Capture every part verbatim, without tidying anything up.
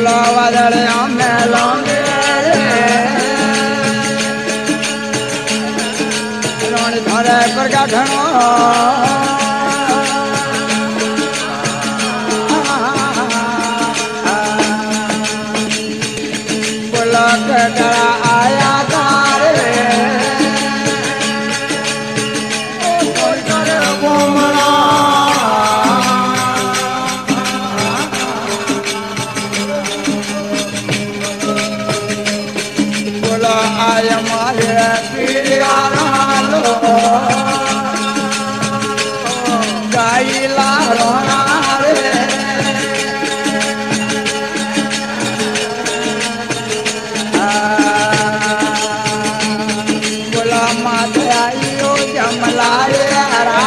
बोलो वादले में लौंगे रोनी थारे पर गाठनो बोलो कटरा आया तारे आय मारे पीड़िया लो गाइला रोना रे बोला माथे आइयो जमलाए रा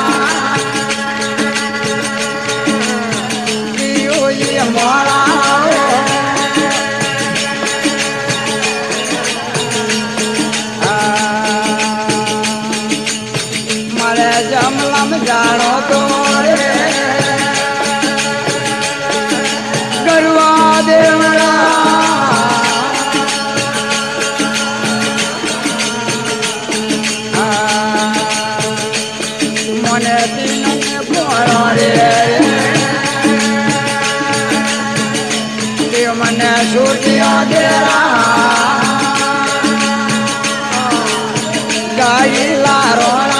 यो ये मारा जमलम जानो तो गरुआ देवरा मने दिन बोलो रे देव मने सूर्य देरा गाइला रोना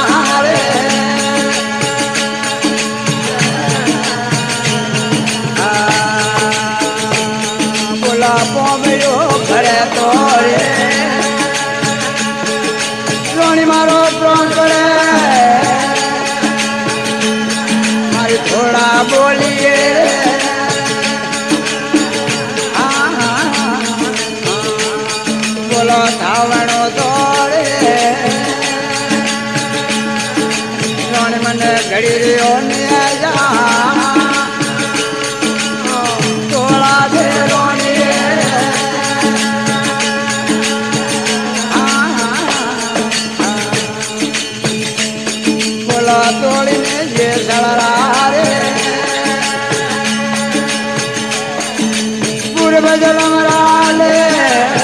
पोमयो खरे तोरे रोनी मारो प्रण करे मारी थोड़ा बोलिए बोलो धावणो तोरे रोनी मन घड़ी रियो ने जा तोड़ा दे रोनी तोड़ी में ये सलरा रे पूर्व जलम राले